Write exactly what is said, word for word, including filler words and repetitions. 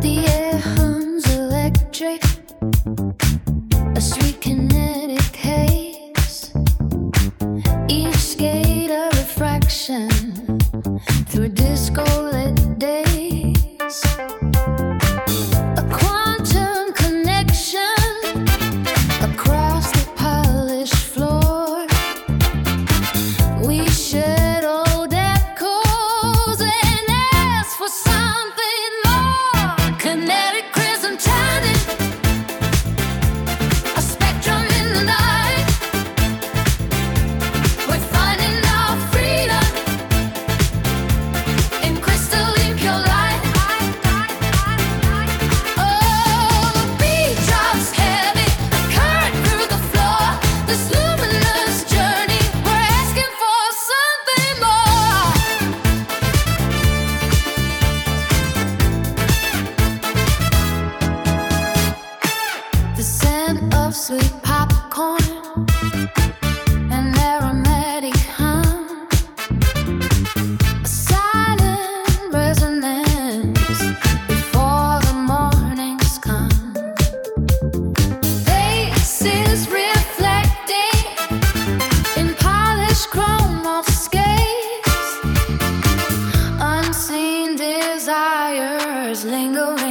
The air hums electric, a sweet kinetic haze, each skate a refraction through disco lit days. A quantum connection across the polished floor. We shed old echoes and ask for something more. Kinetic prism turning, a spectrum in the night. We're finding our freedom in crystalline pure light. Oh, the beat drops heavy, a current through the floor. This luminous journey, we're asking for something more. The scent of sweet popcorn, an aromatic hum, a silent resonance before the mornings come. Faces reflecting in polished chrome skates, unseen desires linger